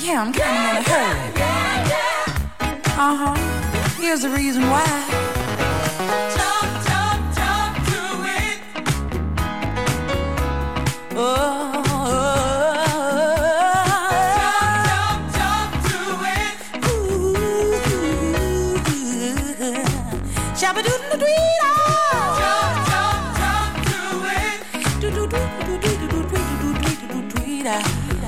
Yeah, I'm kind of in a hurry. Here's the reason why. Talk to it. Oh. Talk to it. Ooh. Shabba-doo-doo-doo-doo. Talk to it. Do-do-do-do-do-do-do-do-do-do-do-do-do-do.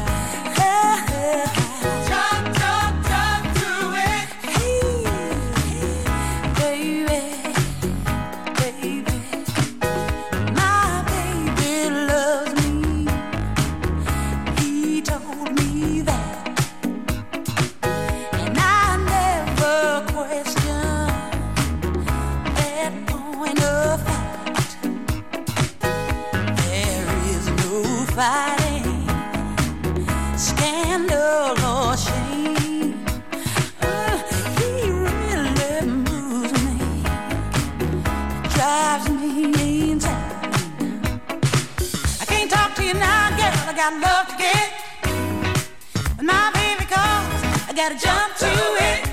Fighting, scandal or shame, he really moves me, drives me insane. I can't talk to you now, girl, I got love to get. When my baby calls, I gotta jump to it.